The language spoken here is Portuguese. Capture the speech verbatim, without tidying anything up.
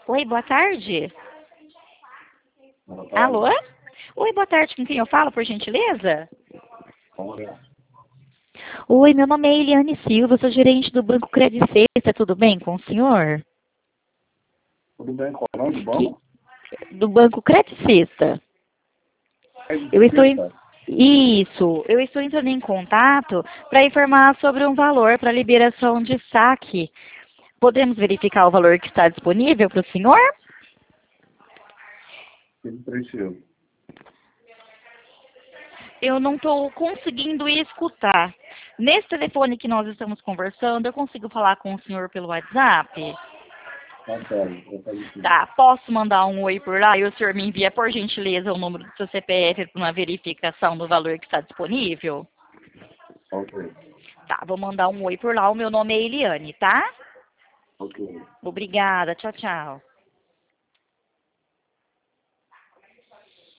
Oi, boa tarde. Boa Alô? tarde. Oi, boa tarde. Com quem eu falo, por gentileza? Olha, Oi, meu nome é Eliane Silva, sou gerente do Banco Credit Suisse. Tudo bem com o senhor? tudo bem? Qual é o nome do Que- banco? do Banco Credit Suisse. É Eu estou em... Suíça. Isso, eu estou entrando em contato para informar sobre um valor para liberação de saque. Podemos verificar o valor que está disponível para o senhor? Tudo preciso. Eu não estou conseguindo escutar. Nesse telefone que nós estamos conversando, eu consigo falar com o senhor pelo WhatsApp? Consegue, vou fazer sim. Tá, posso mandar um oi por lá e o senhor me envia, por gentileza, o número do seu C P F para uma verificação do valor que está disponível? Ok, Tá, vou mandar um oi por lá. O meu nome é Eliane, tá? ok. Obrigada, tchau, tchau.